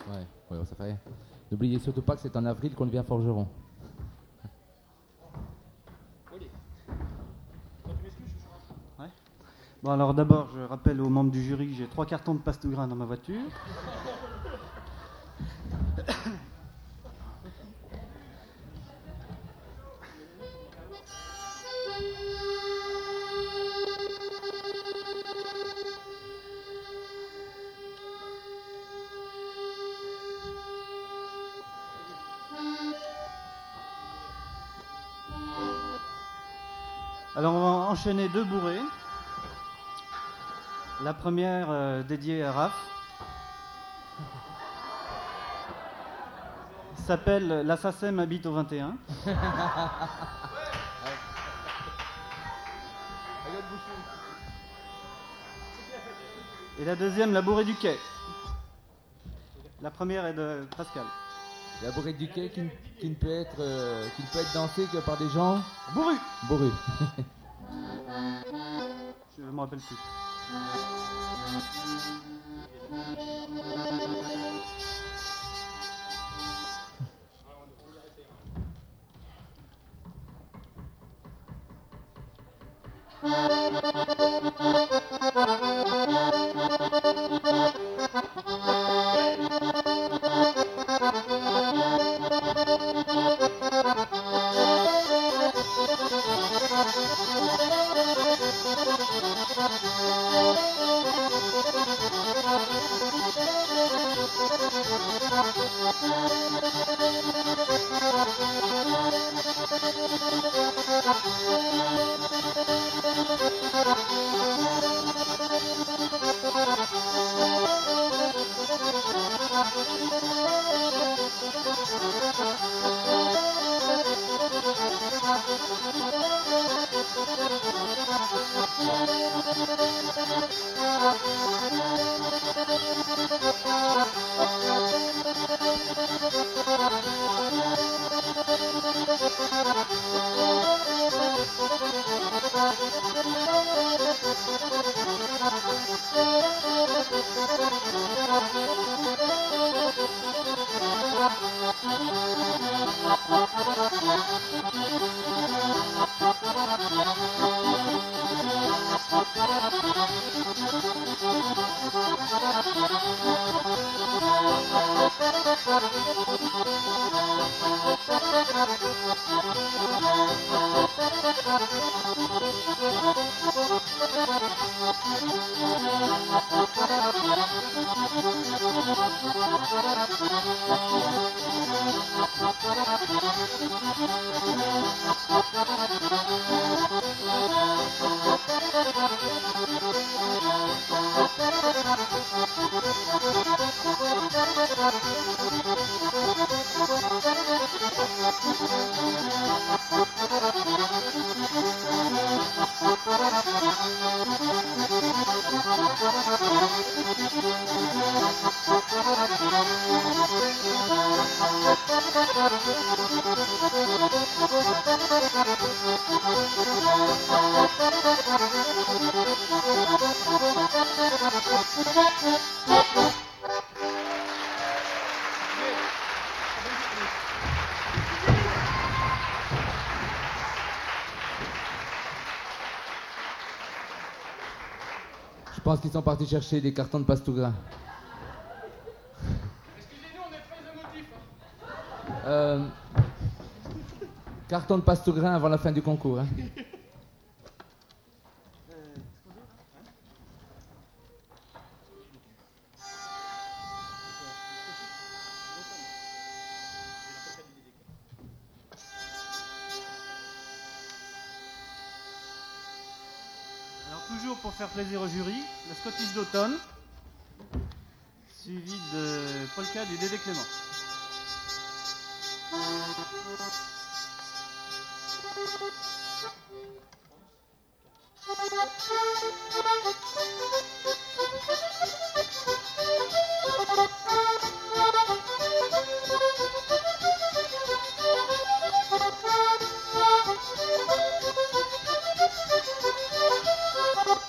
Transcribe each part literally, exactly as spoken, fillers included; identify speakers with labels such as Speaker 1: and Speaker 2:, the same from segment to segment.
Speaker 1: Ouais, ouais, ça fait rien. N'oubliez surtout pas que c'est en avril qu'on devient forgeron.
Speaker 2: Ouais. Bon, alors d'abord, je rappelle aux membres du jury que j'ai trois cartons de Pastougrin dans ma voiture. Alors on va enchaîner deux bourrées. La première euh, dédiée à Raph s'appelle La Sacem habite au vingt et un. Et la deuxième, La bourrée du quai. La première est de Pascal.
Speaker 1: La bourrée du quai qui, ne- qui ne peut être euh, qui ne peut être dansée que par des gens
Speaker 2: Bourru.
Speaker 1: bourrus.
Speaker 2: Je me rappelle plus.
Speaker 1: Je pense qu'ils sont partis chercher des cartons de Pastougrin.
Speaker 3: Excusez-nous, on est très émotifs. Hein.
Speaker 1: Euh, carton de Pastougrin avant la fin du concours. Hein.
Speaker 2: Alors toujours pour faire plaisir au jury, la Scottish d'automne, suivie de Polka du Dédé Clément.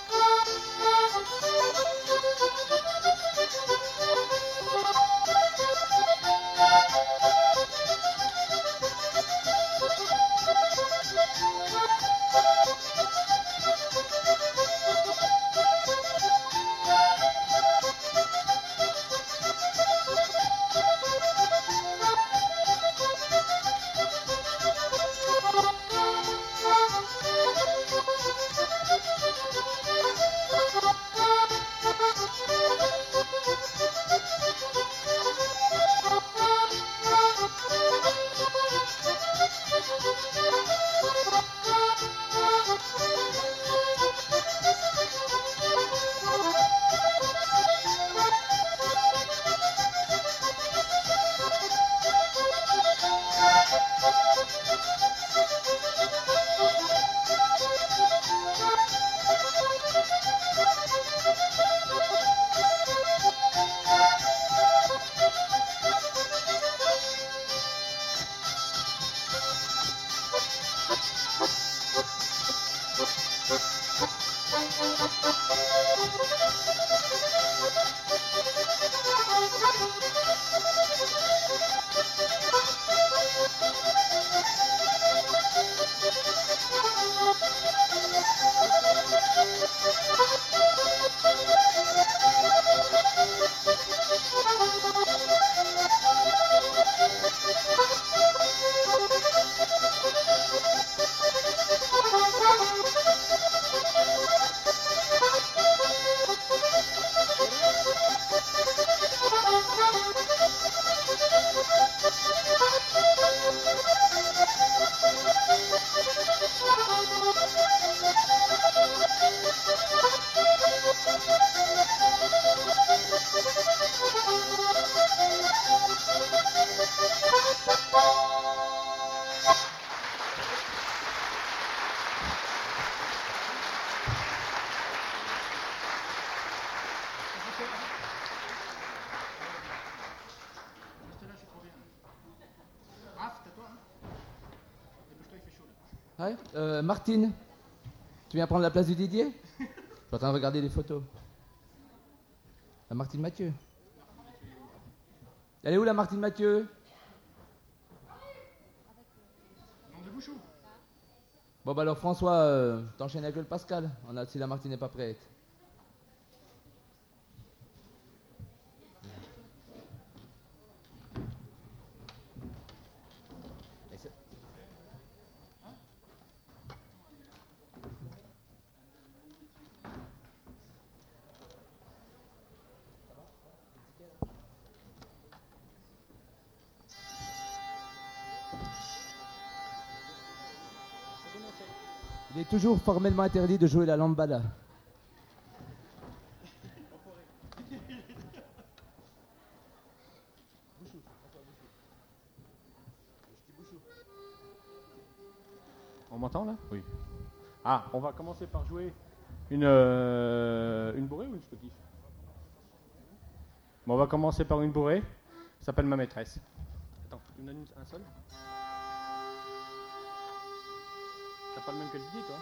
Speaker 4: Thank you.
Speaker 1: Ouais. Euh, Martine, tu viens prendre la place du Didier? Je suis en train de regarder les photos. La Martine Mathieu. Elle est où la Martine Mathieu? Bon bah alors François, euh, t'enchaînes avec le Pascal, on a, si la Martine n'est pas prête. Il est toujours formellement interdit de jouer la lambada.
Speaker 3: On m'entend là? Oui. Ah, on va commencer par jouer une, euh, une bourrée ou une spotif? Bon, on va commencer par une bourrée. Ça s'appelle Ma Maîtresse. Attends, tu me donnes un seul? T'as pas le même que le Didier, toi?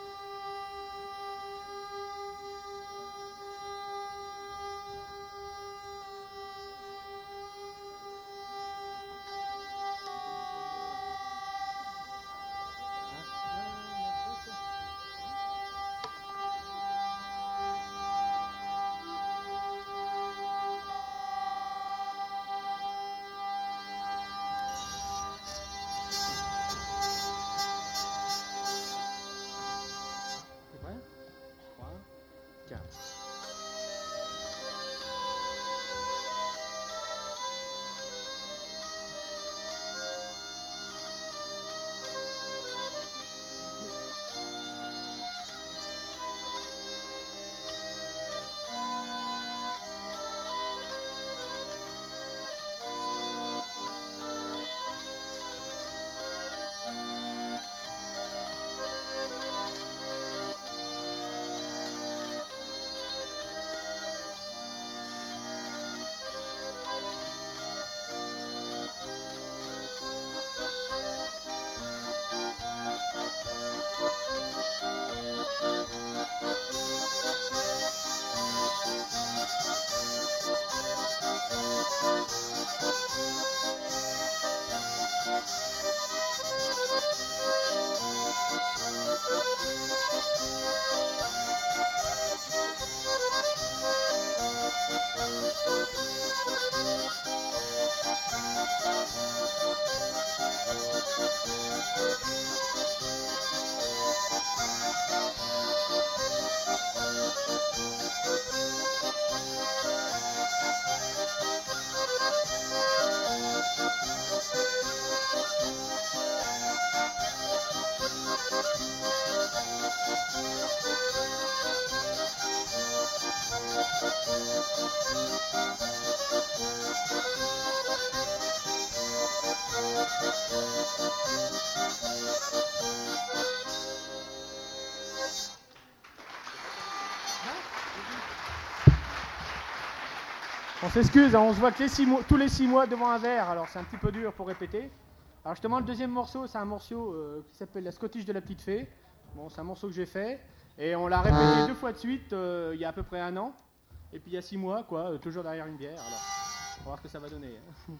Speaker 3: On s'excuse, hein, on se voit que les six mois, tous les six mois devant un verre, alors c'est un petit peu dur pour répéter. Alors justement, le deuxième morceau, c'est un morceau euh, qui s'appelle La Scottish de la Petite Fée. Bon, c'est un morceau que j'ai fait, et on l'a répété deux fois de suite euh, il y a à peu près un an, et puis il y a six mois, quoi, euh, toujours derrière une bière. Alors, on va voir ce que ça va donner. Hein.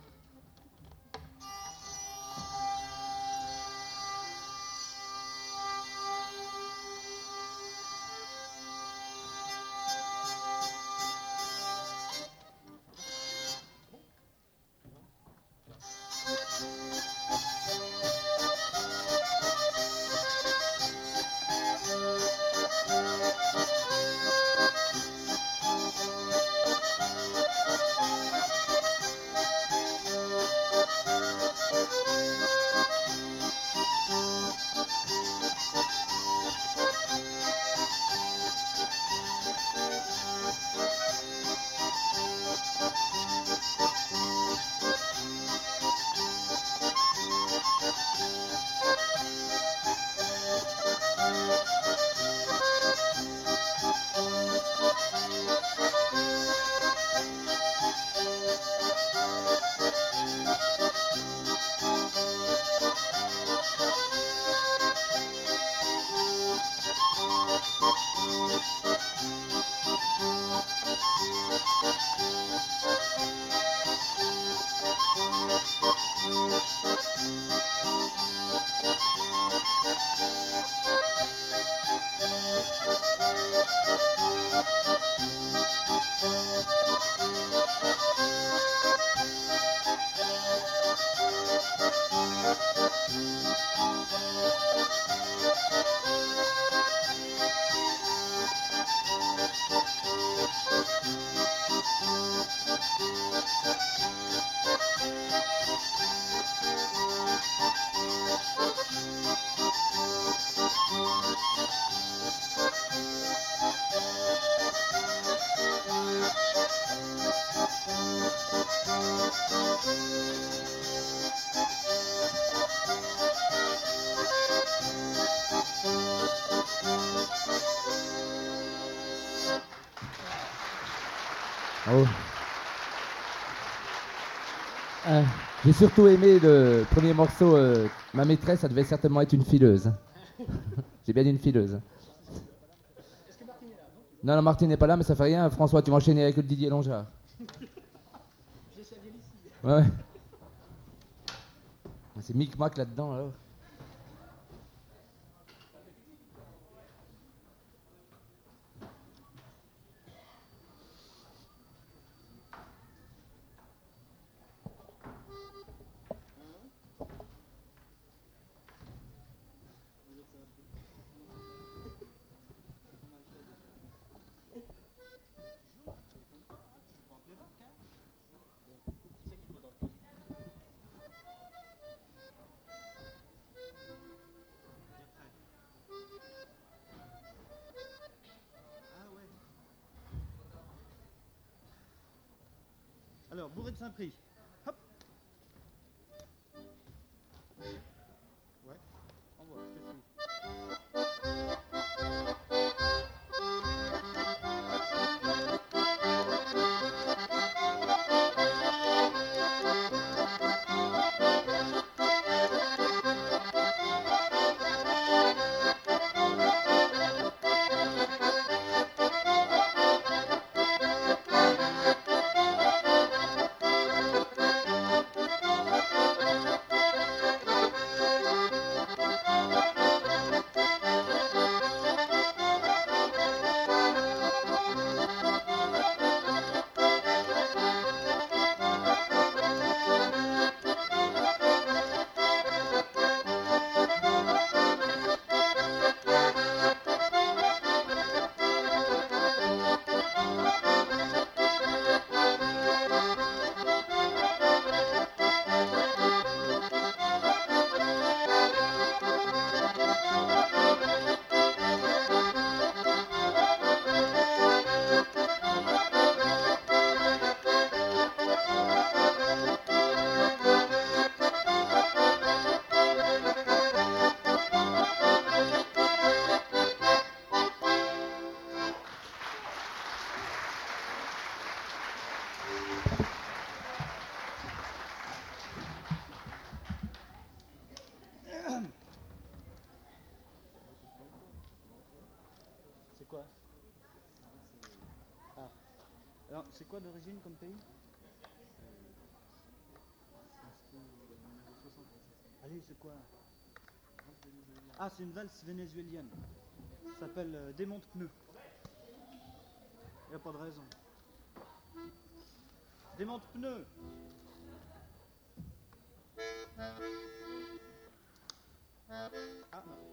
Speaker 1: Oh. Euh, J'ai surtout aimé le premier morceau. euh, ma maîtresse, ça devait certainement être une fileuse. J'ai bien dit une fileuse. Non, non, Martine n'est pas là, mais ça fait rien. François, tu vas enchaîner avec le Didier Longard. Ouais, ouais. C'est micmac là-dedans, alors.
Speaker 2: Alors, bourré de Saint-Prix. Hop. Ouais. Envoie, je te suis. C'est quoi? Ah. Alors, c'est quoi d'origine comme pays? Allez, c'est quoi? Ah, c'est une valse vénézuélienne. Ça s'appelle euh, Démonte pneu. Il n'y a pas de raison. Démonte pneu. Ah non.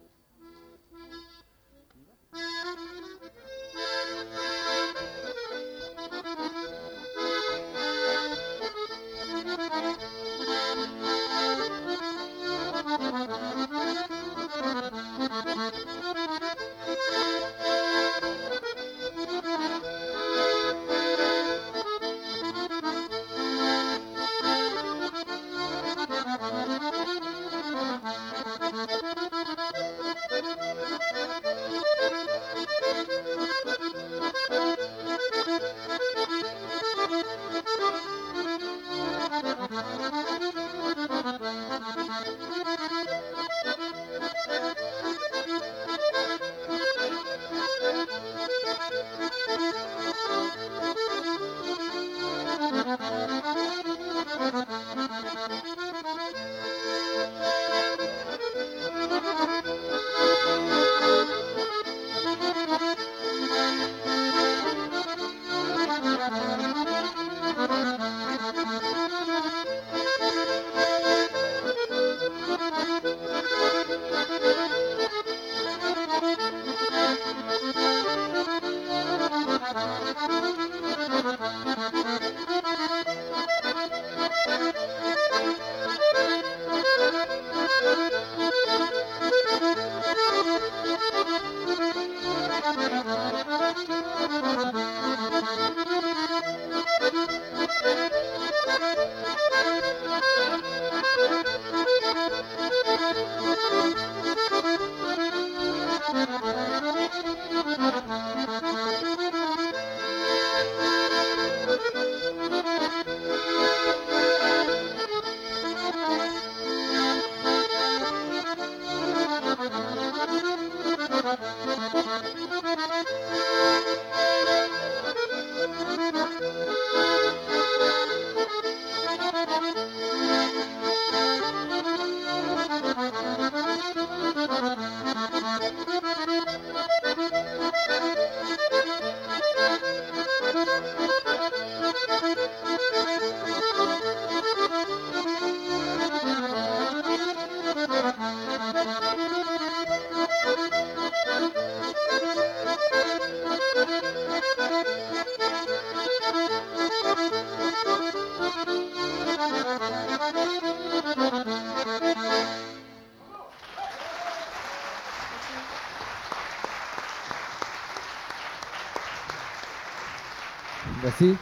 Speaker 1: Merci.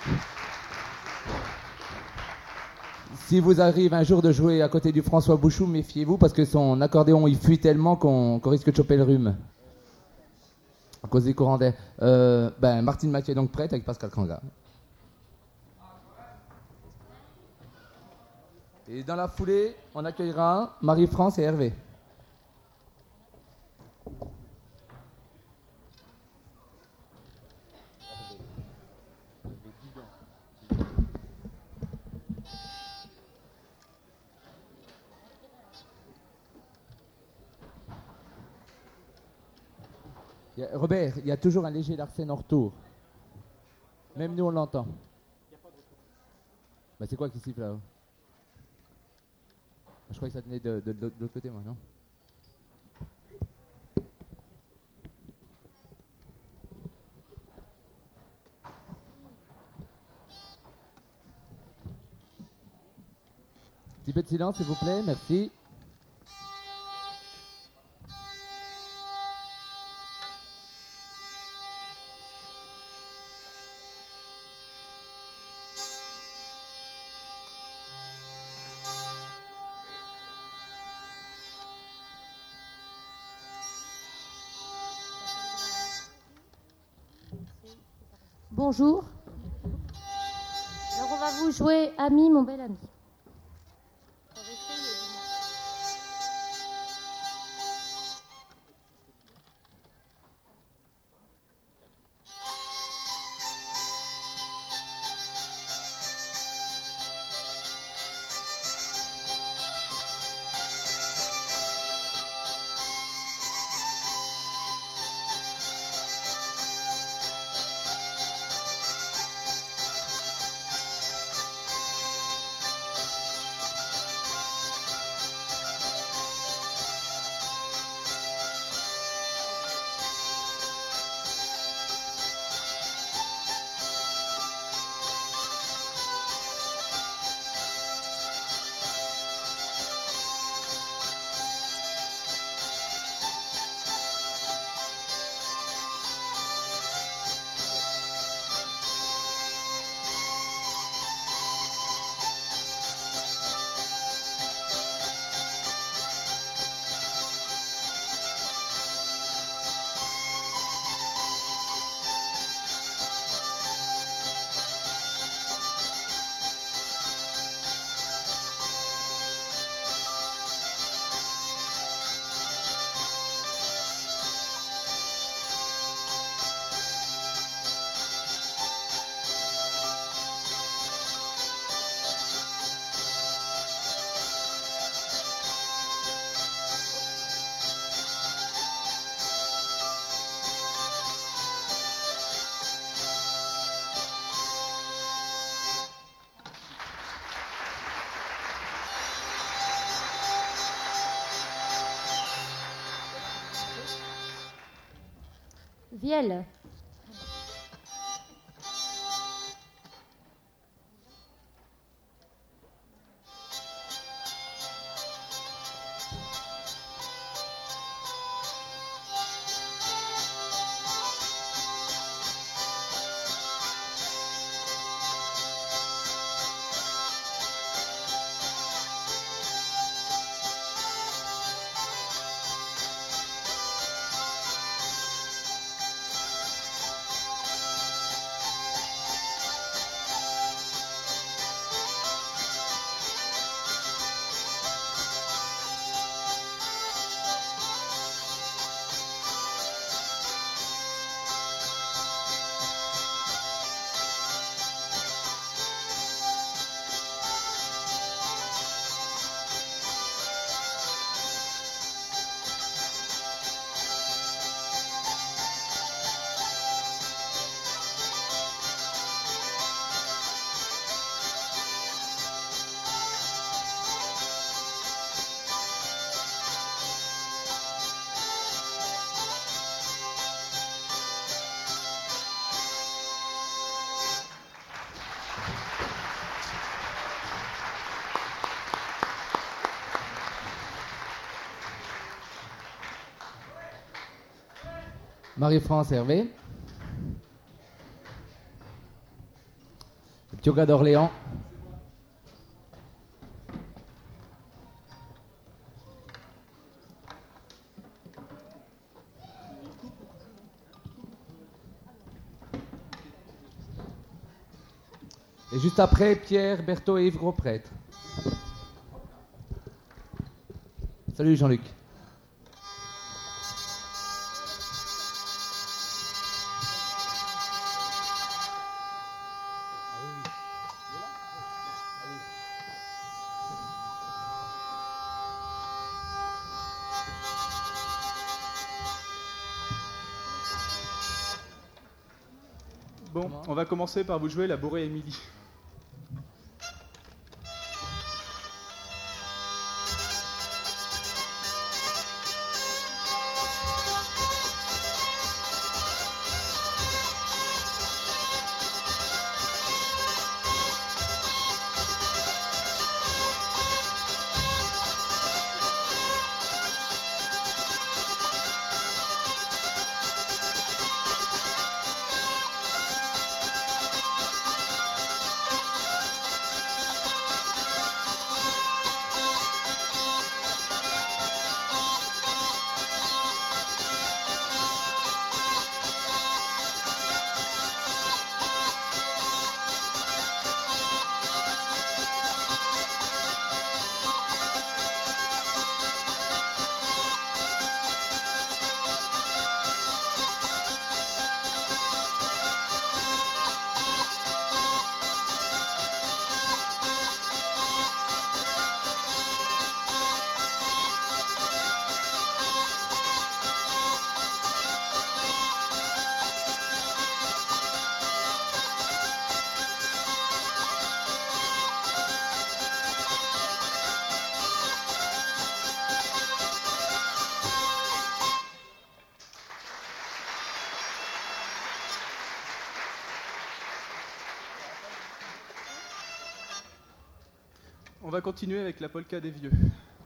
Speaker 1: Si vous arrive un jour de jouer à côté du François Bouchou, méfiez-vous parce que son accordéon il fuit tellement qu'on qu'on risque de choper le rhume. À cause des courants d'air. Euh, ben, Martine Mathieu est donc prête avec Pascal Kanga. Et dans la foulée, on accueillera Marie-France et Hervé. Il y a- Robert, il y a toujours un léger Larsen en retour. Même nous, on l'entend. Bah, c'est quoi qui siffle là-haut? Je crois que ça tenait de, de- de- de l'autre côté, moi, non? Petit peu de silence, s'il vous plaît, merci.
Speaker 4: Bonjour. Alors on va vous jouer Ami, mon bel ami. Vielle.
Speaker 1: Marie-France Hervé. Le petit gars d'Orléans. Et juste après, Pierre, Berthaud et Yves Gros-Prêtre. Salut Jean-Luc.
Speaker 5: Bon, on va commencer par vous jouer la Bourrée Émilie. On va continuer avec la polka des vieux.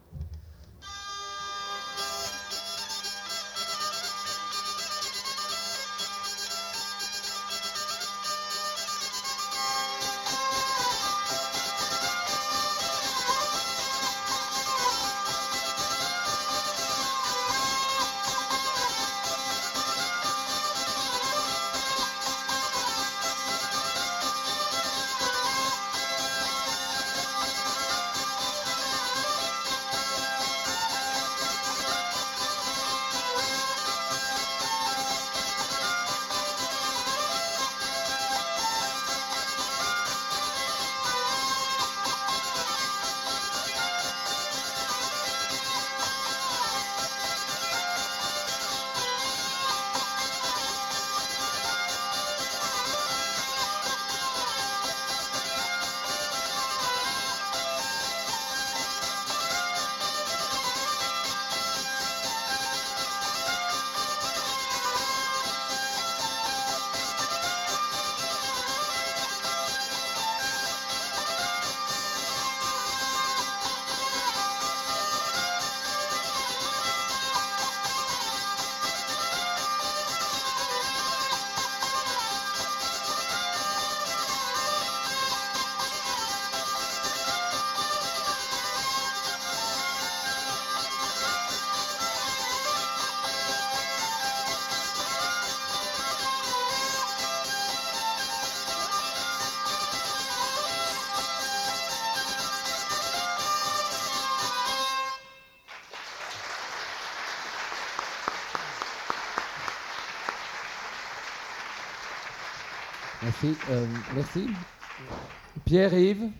Speaker 1: Merci. Euh, merci. Pierre et Yves.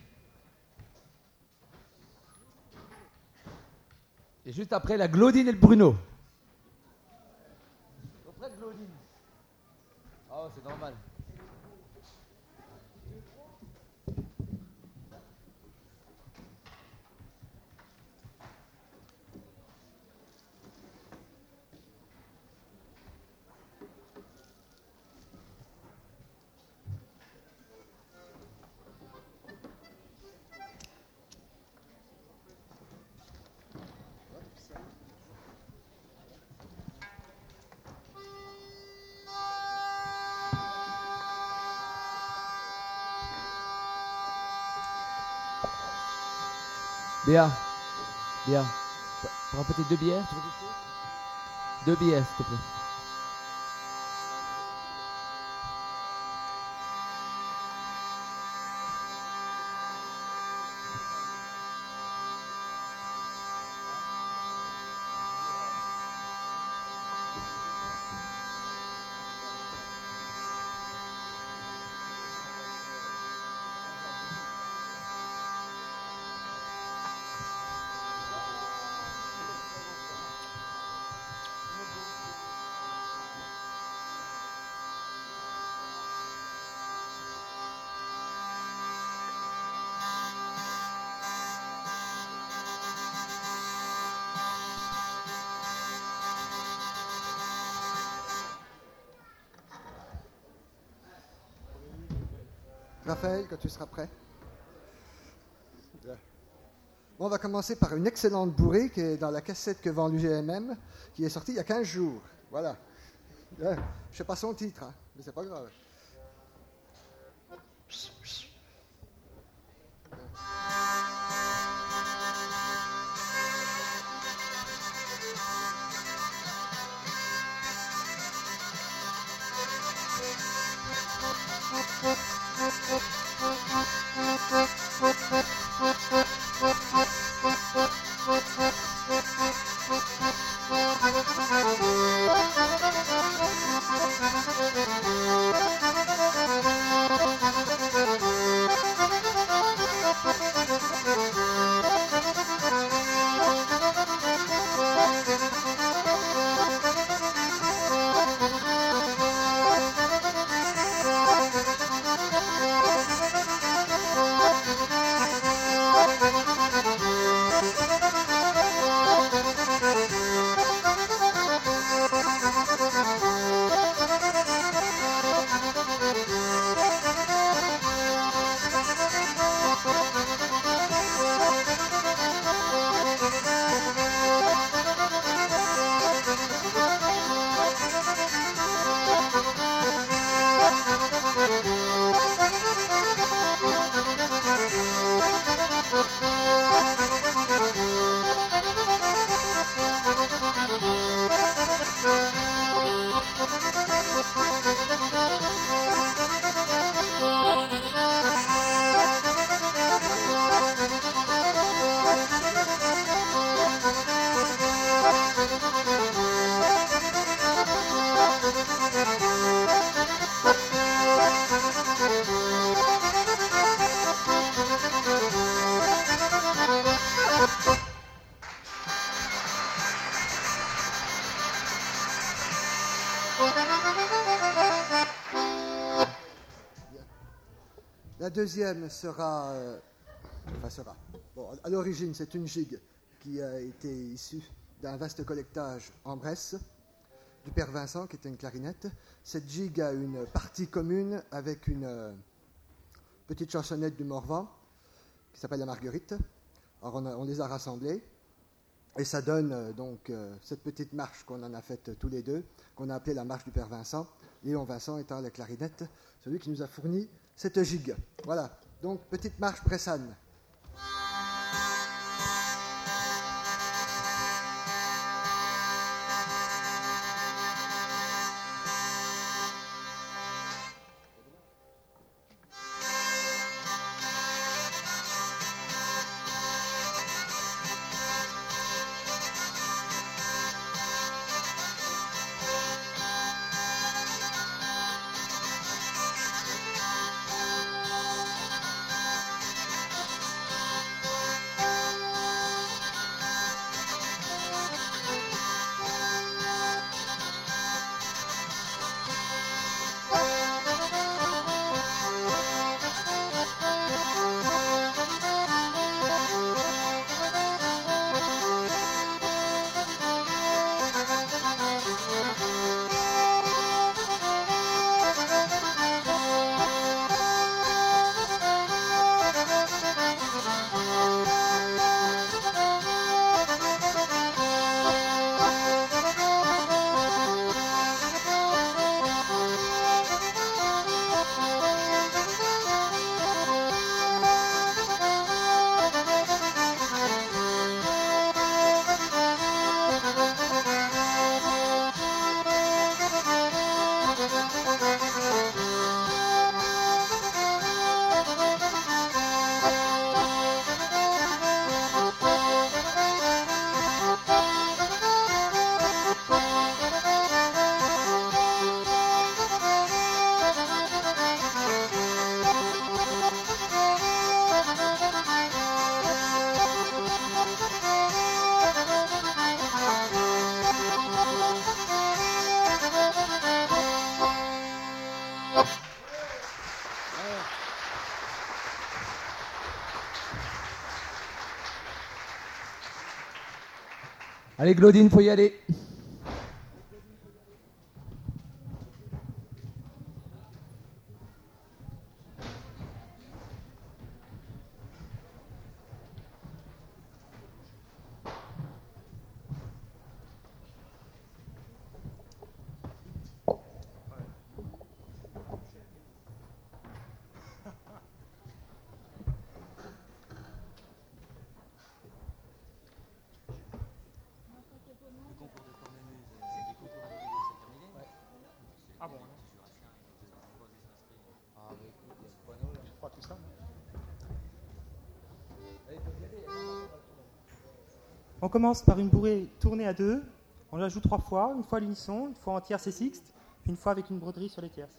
Speaker 1: Et juste après, la Glaudine et le Bruno. Auprès de Glaudine. Oh, c'est normal. Béa, Béa, pour un petit deux bières, tu veux quelque chose? Deux bières, s'il te plaît.
Speaker 6: Raphaël, quand tu seras prêt. Bon, on va commencer par une excellente bourrée qui est dans la cassette que vend l'U G M M, qui est sortie il y a quinze jours. Voilà. Je ne sais pas son titre, hein, mais c'est pas grave. La deuxième sera, euh, enfin sera, bon, à l'origine c'est une gigue qui a été issue d'un vaste collectage en Bresse du père Vincent qui était une clarinette. Cette gigue a une partie commune avec une euh, petite chansonnette du Morvan qui s'appelle la Marguerite. Alors on, a, on les a rassemblées et ça donne euh, donc euh, cette petite marche qu'on en a faite tous les deux, qu'on a appelée la marche du père Vincent. Léon Vincent étant la clarinette, celui qui nous a fourni cette gigue. Voilà, donc petite marche bressane.
Speaker 1: Allez, Claudine, faut y aller.
Speaker 3: Ah bon, je crois tout ça.
Speaker 7: On commence par une bourrée tournée à deux. On la joue trois fois, une fois à l'unisson, une fois en tierce et sixte, puis une fois avec une broderie sur les tierces.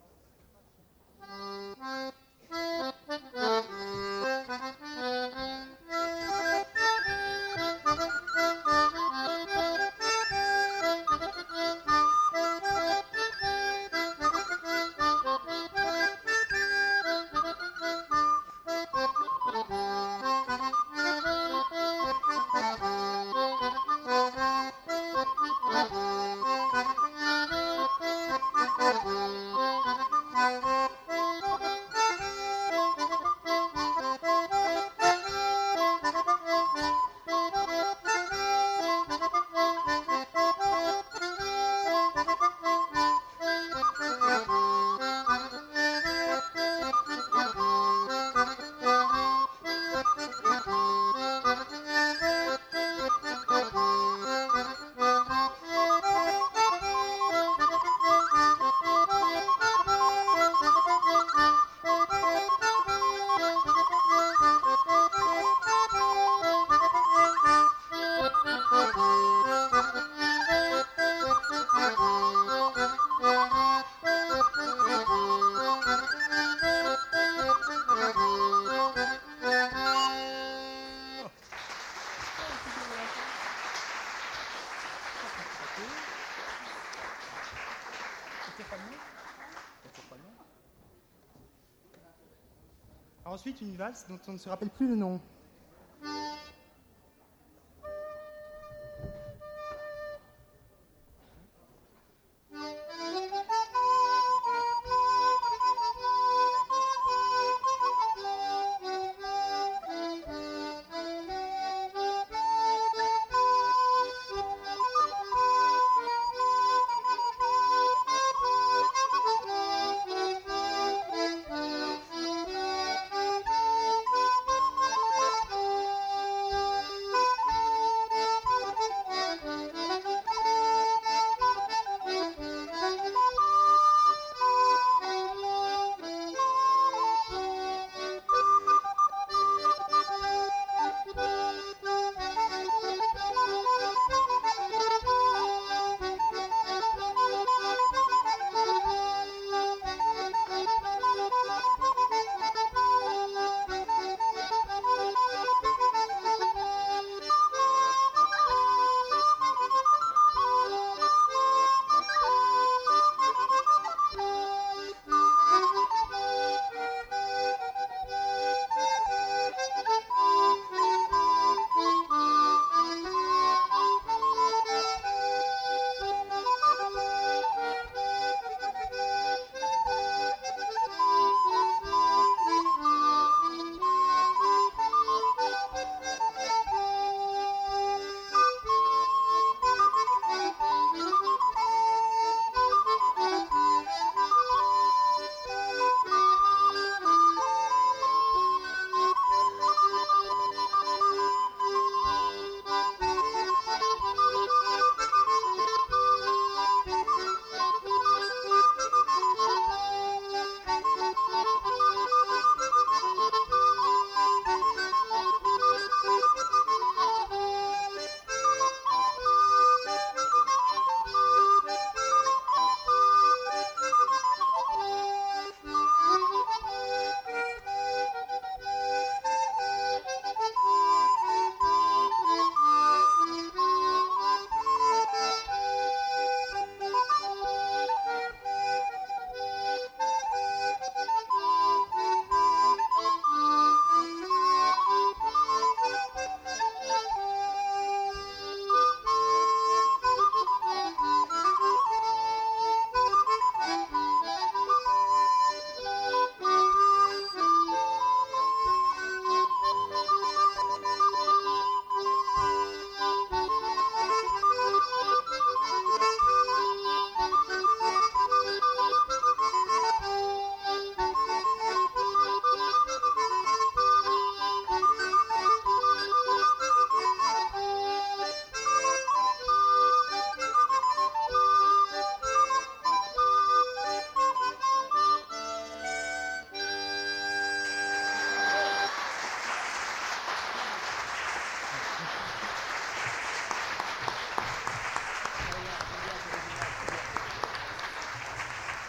Speaker 7: Ensuite, une valse dont on ne se rappelle plus le nom.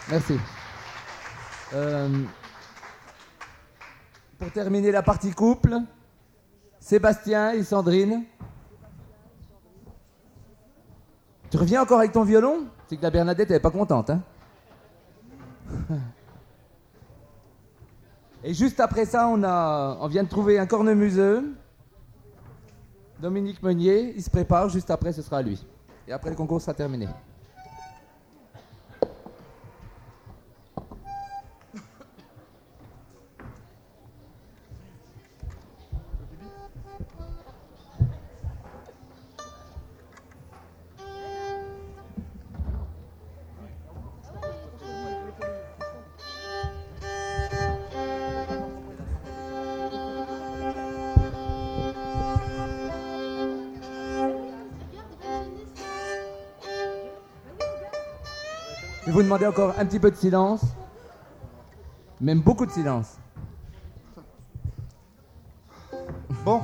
Speaker 1: Merci. Euh, pour terminer la partie couple, Sébastien et Sandrine. Tu reviens encore avec ton violon? C'est que la Bernadette, elle est pas contente, hein? Et juste après ça, on, a, on vient de trouver un cornemuseux. Dominique Meunier, il se prépare. Juste après, ce sera à lui. Et après, le concours sera terminé. Je vais vous demander encore un petit peu de silence. Même beaucoup de silence.
Speaker 6: Bon.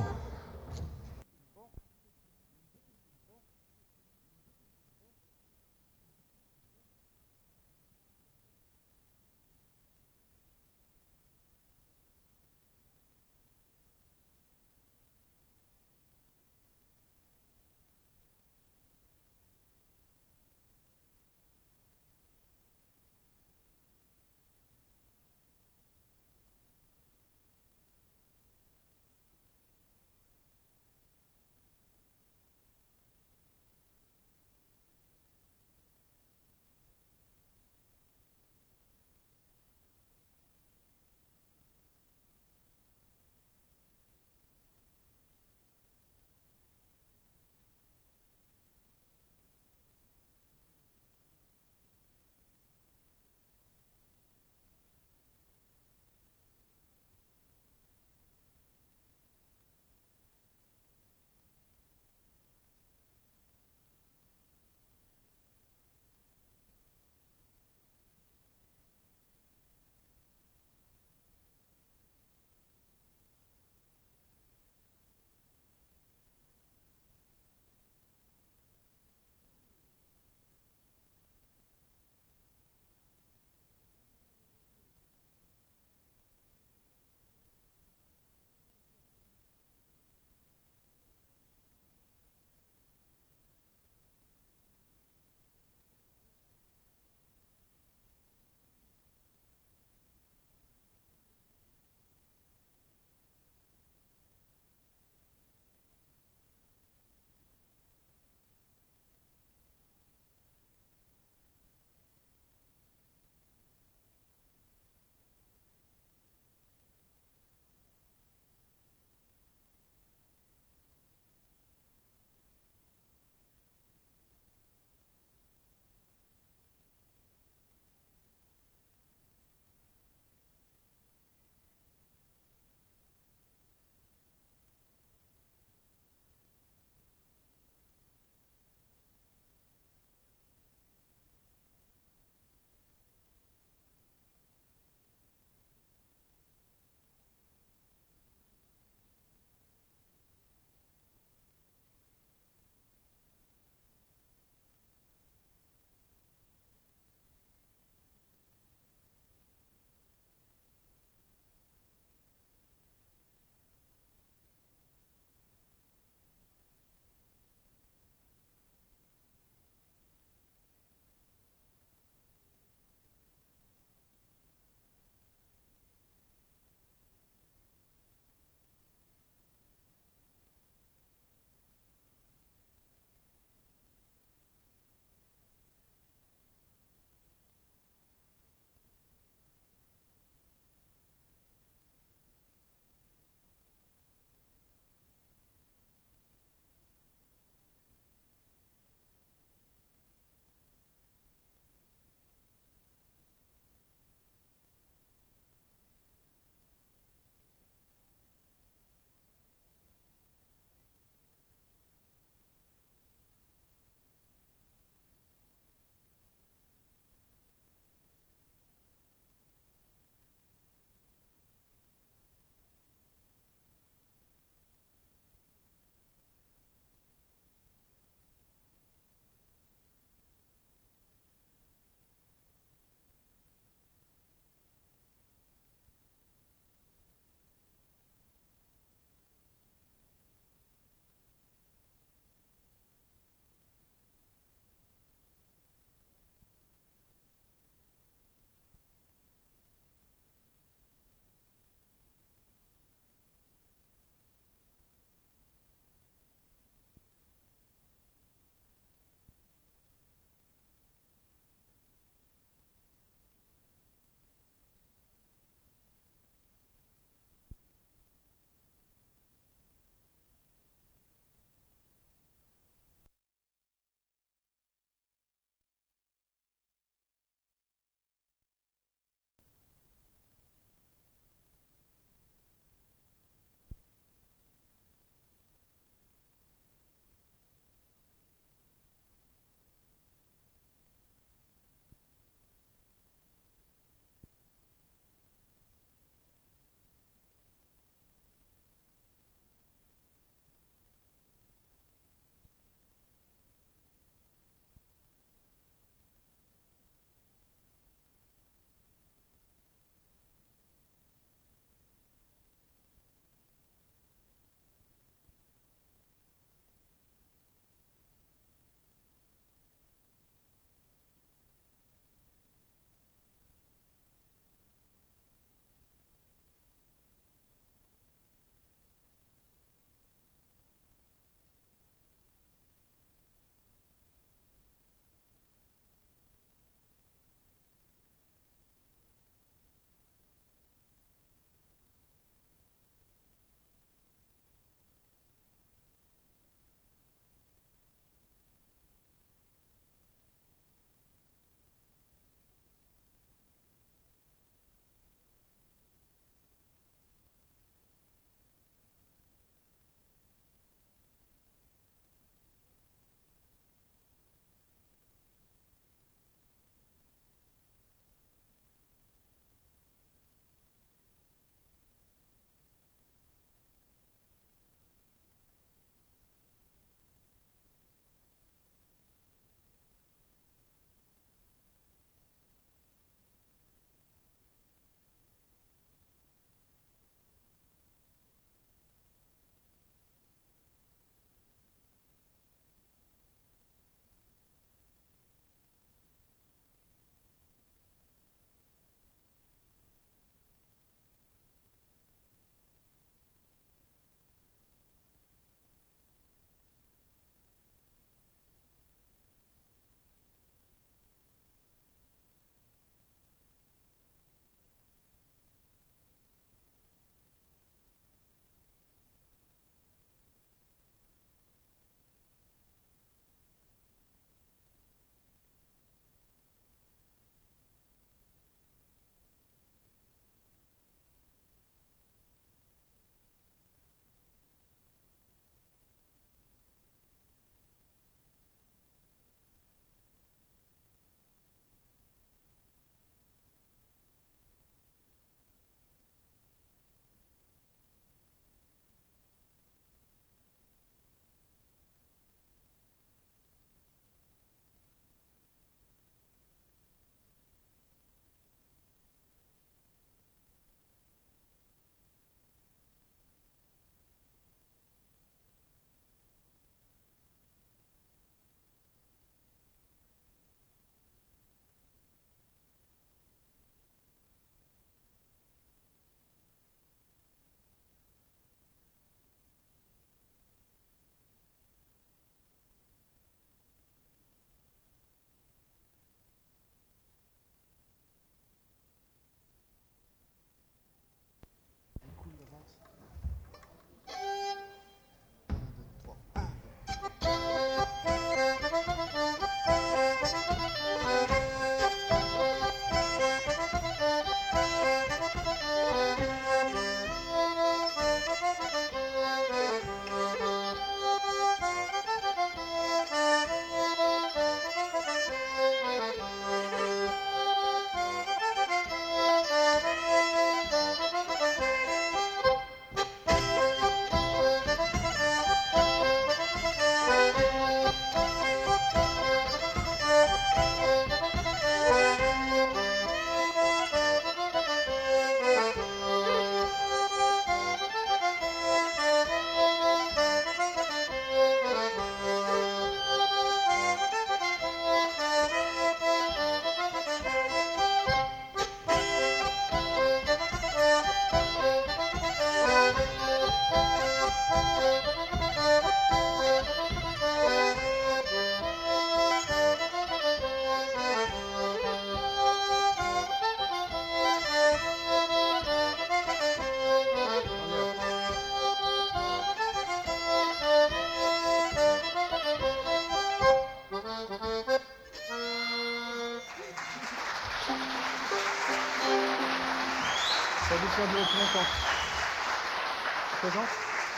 Speaker 3: je suis durer plus longtemps. Présente.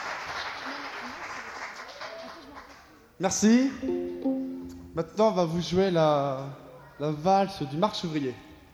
Speaker 8: Merci. Maintenant, on va vous jouer la, la valse du marche ouvrier.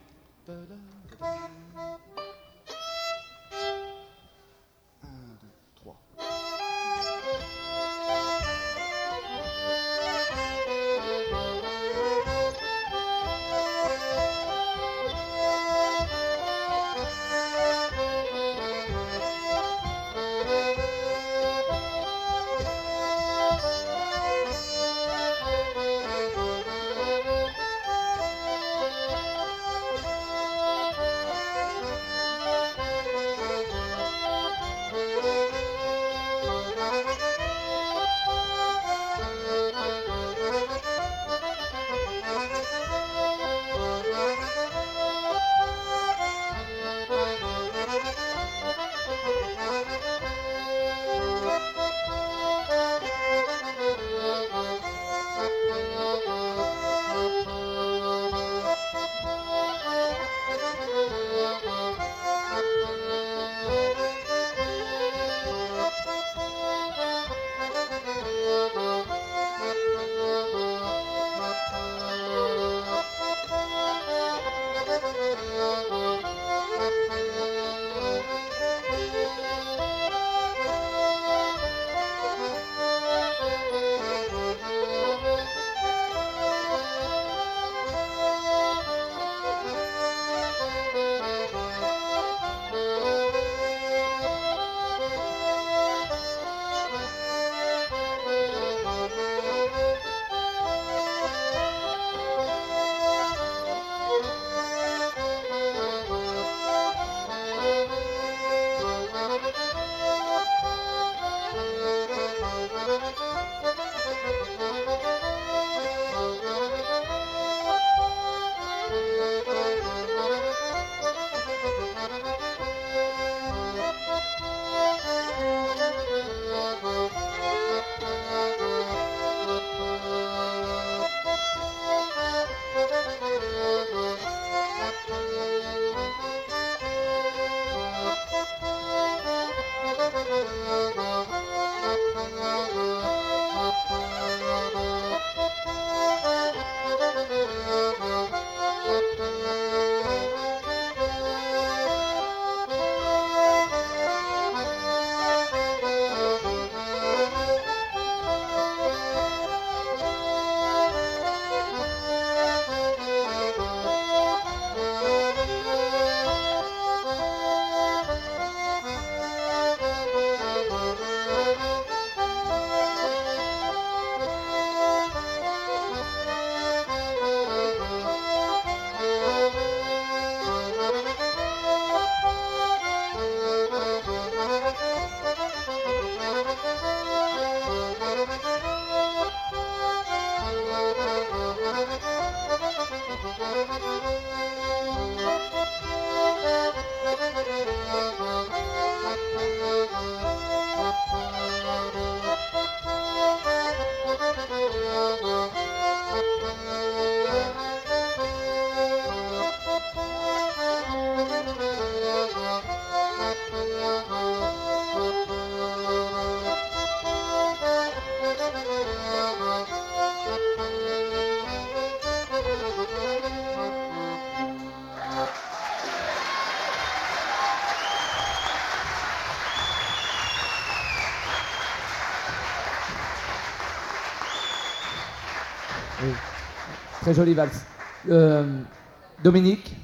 Speaker 1: Oui. Très jolie valse. Euh, Dominique.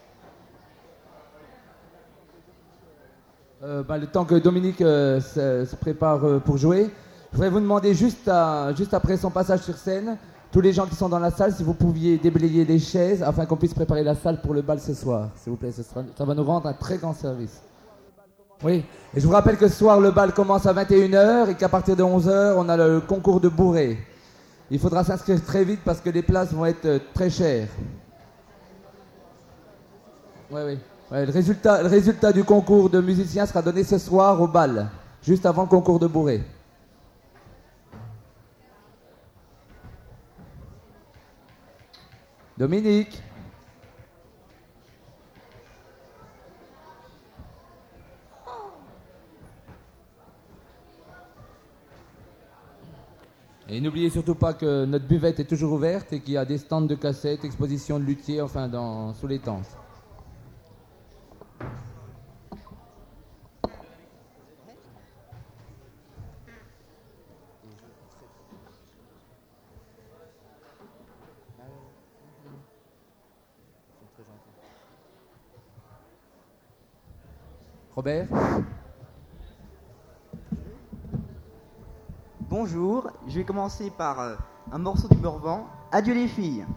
Speaker 1: Euh, bah, le temps que Dominique euh, se, se prépare euh, pour jouer, je voudrais vous demander juste, à, juste après son passage sur scène, tous les gens qui sont dans la salle, si vous pouviez déblayer les chaises afin qu'on puisse préparer la salle pour le bal ce soir. S'il vous plaît, ce sera, ça va nous rendre un très grand service. Oui, et je vous rappelle que ce soir, le bal commence à vingt et une heures et qu'à partir de onze heures, on a le concours de bourrée. Il faudra s'inscrire très vite parce que les places vont être euh, très chères. Oui, oui. Ouais, le, résultat, le résultat du concours de musiciens sera donné ce soir au bal, juste avant le concours de bourrée. Dominique. Et n'oubliez surtout pas que notre buvette est toujours ouverte et qu'il y a des stands de cassettes, expositions de luthiers, enfin dans, sous les tentes. Robert ?
Speaker 9: Bonjour, je vais commencer par euh, un morceau du Morvan. Adieu les filles.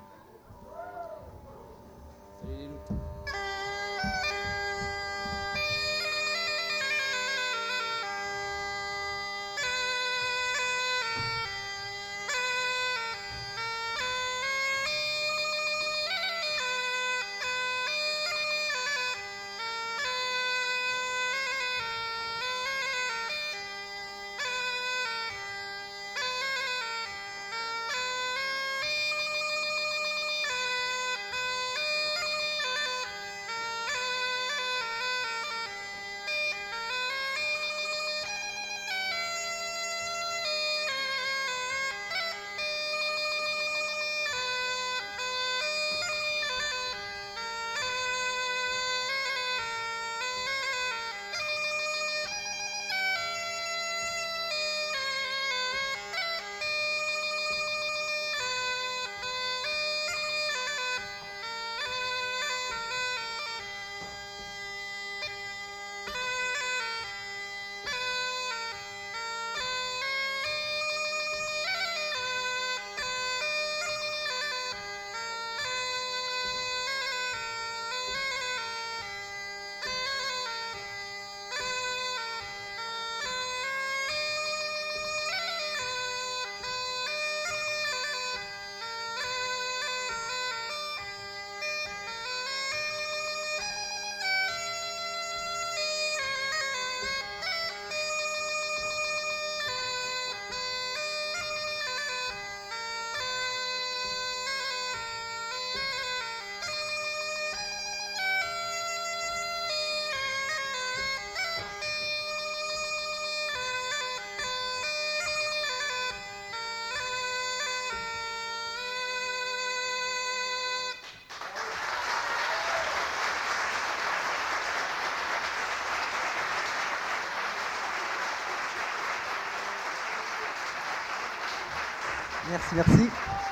Speaker 9: Merci, merci.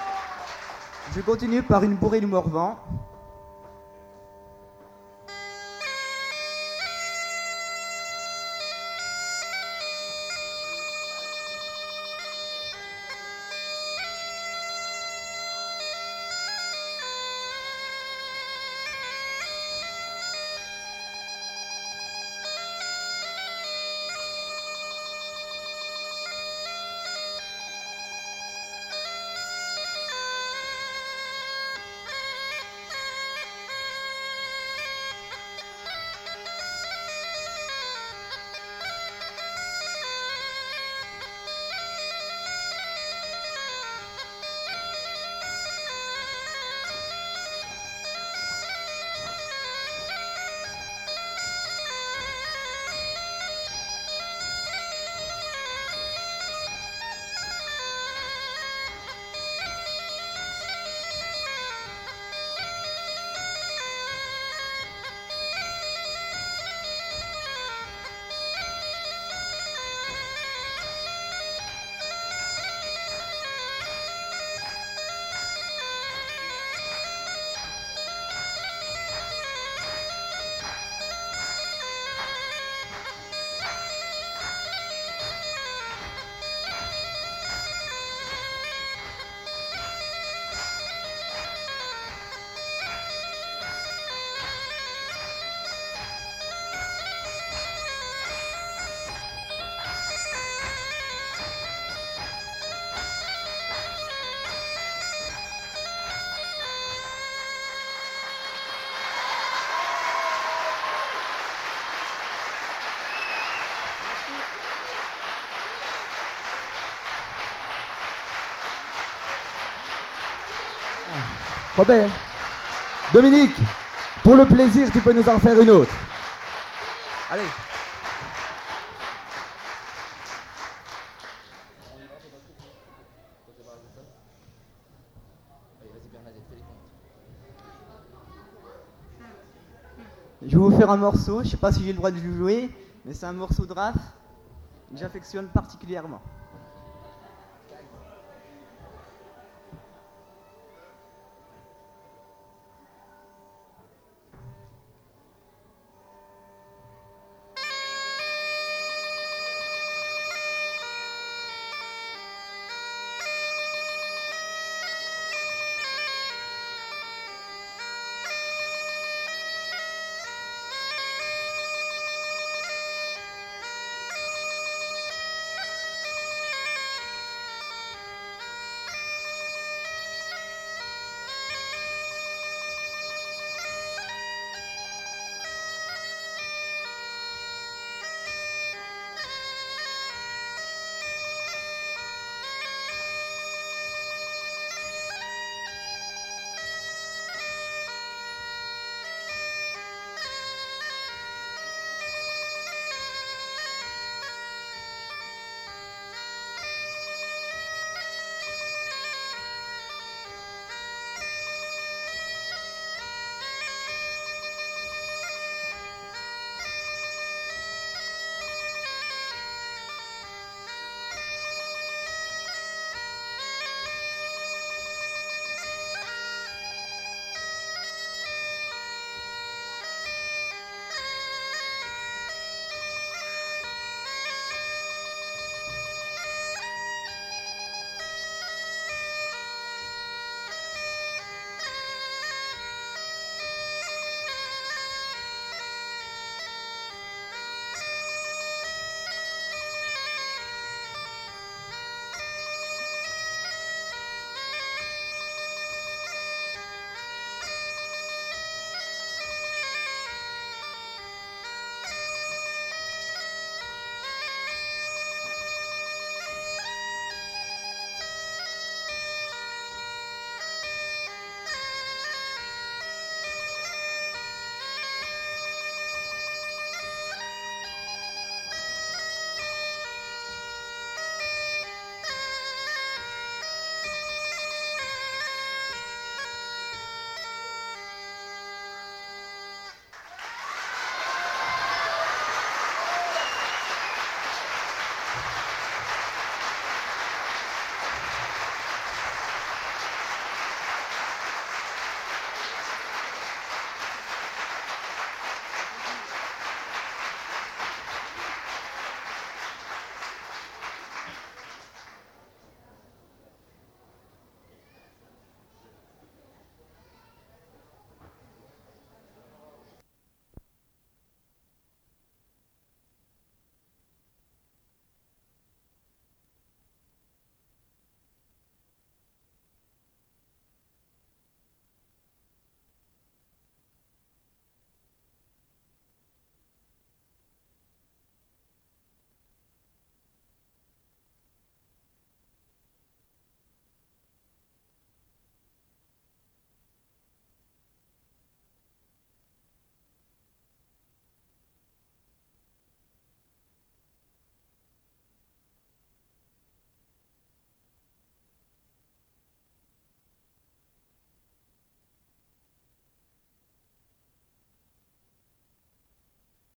Speaker 9: Je continue par une bourrée du Morvan.
Speaker 1: Robert, Dominique, pour le plaisir, tu peux nous en faire une autre. Allez.
Speaker 9: Je vais vous faire un morceau, je sais pas si j'ai le droit de le jouer, mais c'est un morceau de rap que j'affectionne particulièrement.